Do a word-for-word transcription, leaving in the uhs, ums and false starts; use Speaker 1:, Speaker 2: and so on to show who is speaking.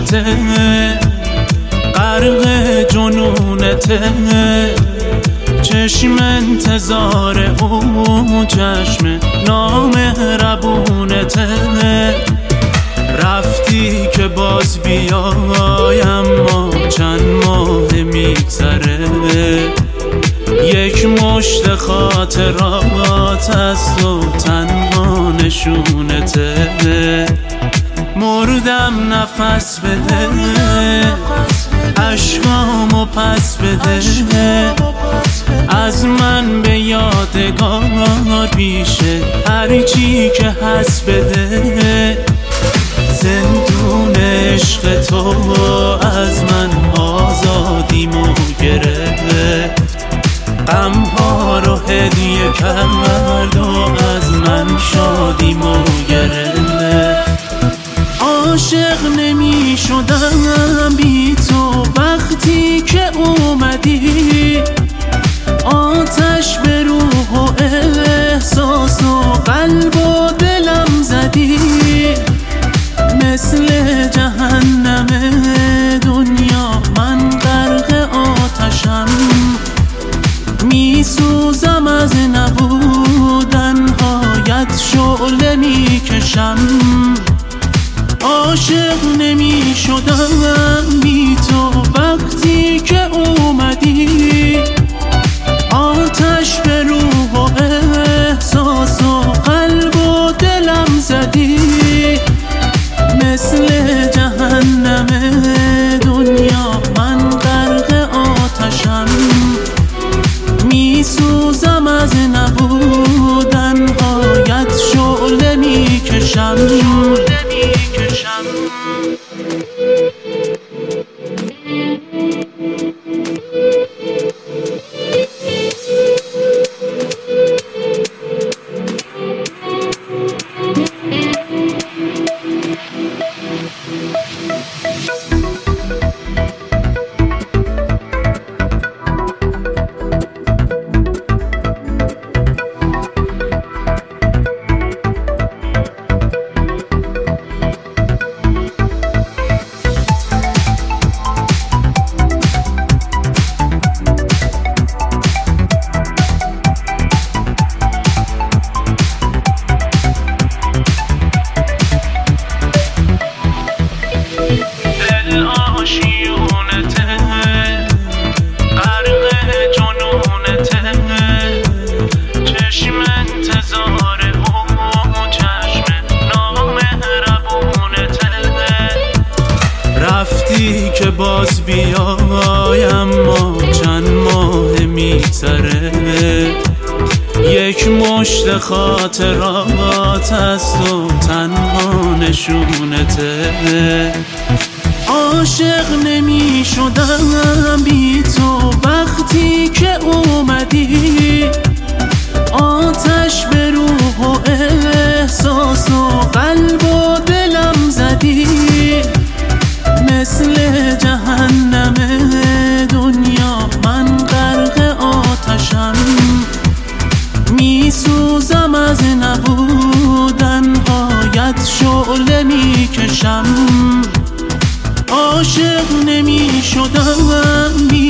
Speaker 1: میونته، غرق جنونته، چشم انتظار اون چشم نامهربونته. رفتی که باز بیای اما چند ماه میگذره، یک مشت خاطرات از تو تنها نشونته. مردم نفس بده، عشقامو پس بده، از من به یادگار بیشه هرچی که هست بده. زندون عشق تو از من آزادیمو گرفت، غمها رو هدیه کرد و از من شادیمو گرفت. عاشق نمی شدم بی تو وقتی که اومدی، آتش به روح و احساس و قلب و دلم زدی. مثل جهنم دنیا من غرق آتشم، میسوزم از نبودن هایت شعله میکشم. عاشق نمی شدم بی تو وقتی که اومدی، آتش به روح و احساس و قلب و دلم زدی. مثل جهنم دنیا من غرق آتشم، میسوزم از نبودن هایت شعله میکشم. رفتی که باز بیای اما چند ماه میگذره، یک مشت خاطرات از تو تنها نشونته. عاشق نمی شدم بی تو وقتی که اومدی، آتش به روح و احساس و قلب و دلم زدی. مثل جهنم دنیا من غرق آتشم، میسوزم از نبودن هایت شعله میکشم. عاشق نمی شدم